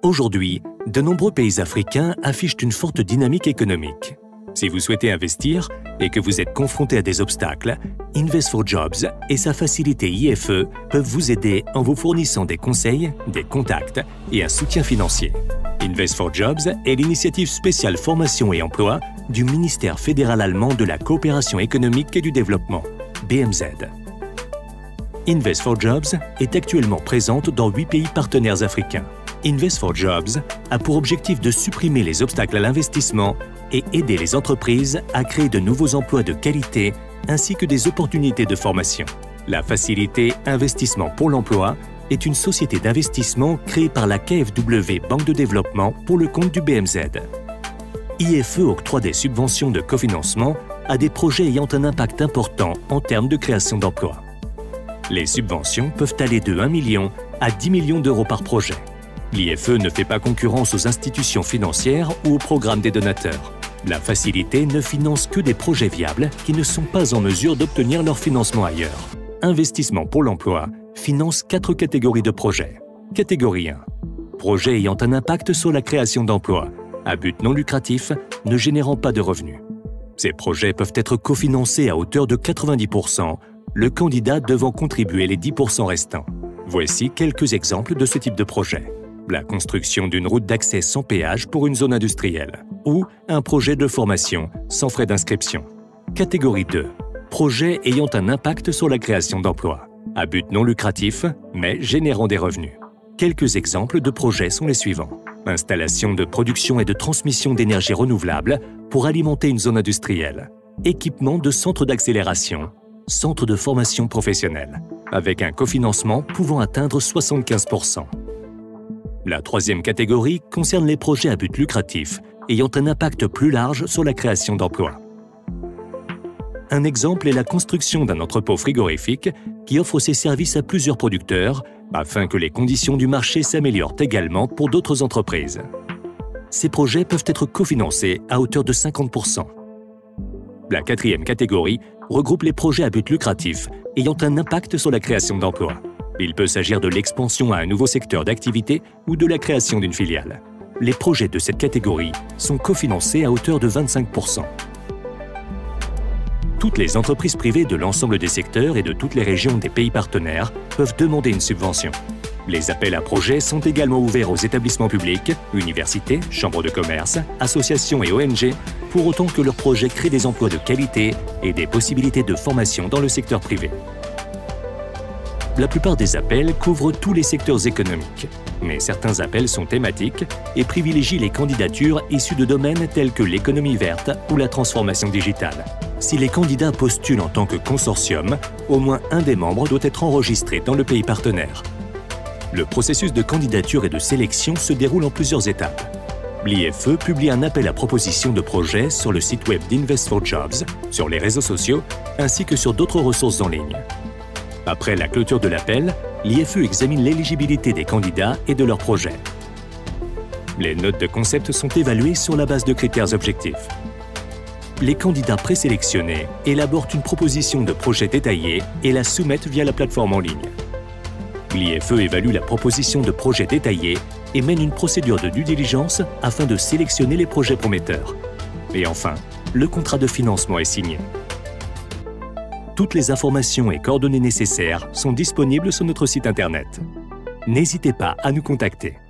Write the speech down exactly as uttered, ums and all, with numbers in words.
Aujourd'hui, de nombreux pays africains affichent une forte dynamique économique. Si vous souhaitez investir et que vous êtes confronté à des obstacles, Invest for Jobs et sa facilité I F E peuvent vous aider en vous fournissant des conseils, des contacts et un soutien financier. Invest for Jobs est l'initiative spéciale formation et emploi du ministère fédéral allemand de la coopération économique et du développement, B M Z. Invest for Jobs est actuellement présente dans huit pays partenaires africains. Invest for Jobs a pour objectif de supprimer les obstacles à l'investissement et aider les entreprises à créer de nouveaux emplois de qualité ainsi que des opportunités de formation. La facilité Investissement pour l'emploi est une société d'investissement créée par la K F W Banque de développement pour le compte du B M Z. I F E octroie des subventions de cofinancement à des projets ayant un impact important en termes de création d'emplois. Les subventions peuvent aller de un million à dix millions d'euros par projet. L'I F E ne fait pas concurrence aux institutions financières ou aux programmes des donateurs. La facilité ne finance que des projets viables qui ne sont pas en mesure d'obtenir leur financement ailleurs. Investissement pour l'emploi finance quatre catégories de projets. Catégorie un. Projets ayant un impact sur la création d'emplois, à but non lucratif, ne générant pas de revenus. Ces projets peuvent être cofinancés à hauteur de quatre-vingt-dix pour cent, le candidat devant contribuer les dix pour cent restants. Voici quelques exemples de ce type de projet. La construction d'une route d'accès sans péage pour une zone industrielle ou un projet de formation sans frais d'inscription. Catégorie deux. Projet ayant un impact sur la création d'emplois, à but non lucratif, mais générant des revenus. Quelques exemples de projets sont les suivants. Installation de production et de transmission d'énergie renouvelable pour alimenter une zone industrielle. Équipement de centres d'accélération. Centre de formation professionnelle, avec un cofinancement pouvant atteindre soixante-quinze pour cent. La troisième catégorie concerne les projets à but lucratif, ayant un impact plus large sur la création d'emplois. Un exemple est la construction d'un entrepôt frigorifique qui offre ses services à plusieurs producteurs afin que les conditions du marché s'améliorent également pour d'autres entreprises. Ces projets peuvent être cofinancés à hauteur de cinquante pour cent. La quatrième catégorie regroupe les projets à but lucratif ayant un impact sur la création d'emplois. Il peut s'agir de l'expansion à un nouveau secteur d'activité ou de la création d'une filiale. Les projets de cette catégorie sont cofinancés à hauteur de vingt-cinq pour cent. Toutes les entreprises privées de l'ensemble des secteurs et de toutes les régions des pays partenaires peuvent demander une subvention. Les appels à projets sont également ouverts aux établissements publics, universités, chambres de commerce, associations et O N G, pour autant que leurs projets créent des emplois de qualité et des possibilités de formation dans le secteur privé. La plupart des appels couvrent tous les secteurs économiques, mais certains appels sont thématiques et privilégient les candidatures issues de domaines tels que l'économie verte ou la transformation digitale. Si les candidats postulent en tant que consortium, au moins un des membres doit être enregistré dans le pays partenaire. Le processus de candidature et de sélection se déroule en plusieurs étapes. L'I F E publie un appel à proposition de projet sur le site web d'Invest for Jobs, sur les réseaux sociaux, ainsi que sur d'autres ressources en ligne. Après la clôture de l'appel, l'I F E examine l'éligibilité des candidats et de leurs projets. Les notes de concept sont évaluées sur la base de critères objectifs. Les candidats présélectionnés élaborent une proposition de projet détaillée et la soumettent via la plateforme en ligne. L'I F E évalue la proposition de projet détaillée et mène une procédure de due diligence afin de sélectionner les projets prometteurs. Et enfin, le contrat de financement est signé. Toutes les informations et coordonnées nécessaires sont disponibles sur notre site internet. N'hésitez pas à nous contacter.